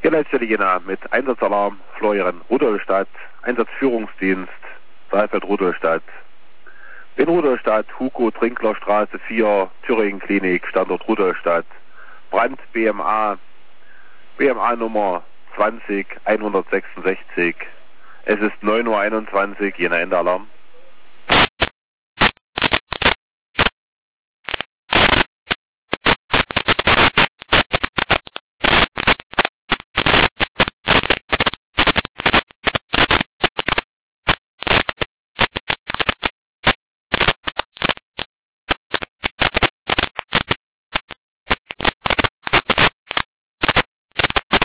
Hier Leitstelle Jena mit Einsatzalarm Florian Rudolstadt, Einsatzführungsdienst Saalfeld Rudolstadt. In Rudolstadt, Hugo Trinklerstraße 4, Thüringen Klinik, Standort Rudolstadt. Brand BMA Nummer 20166. Es ist 9:21 Uhr, Jena Endalarm.